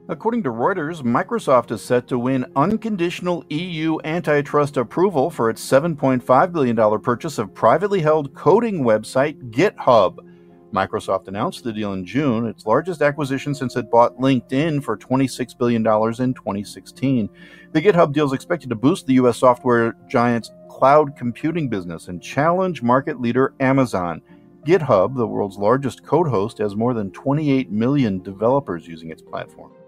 According to Reuters, Microsoft is set to win unconditional EU antitrust approval for its $7.5 billion purchase of privately held coding website GitHub. Microsoft announced the deal in June, its largest acquisition since it bought LinkedIn for $26 billion in 2016. The GitHub deal is expected to boost the U.S. software giant's cloud computing business and challenge market leader Amazon. GitHub, the world's largest code host, has more than 28 million developers using its platform.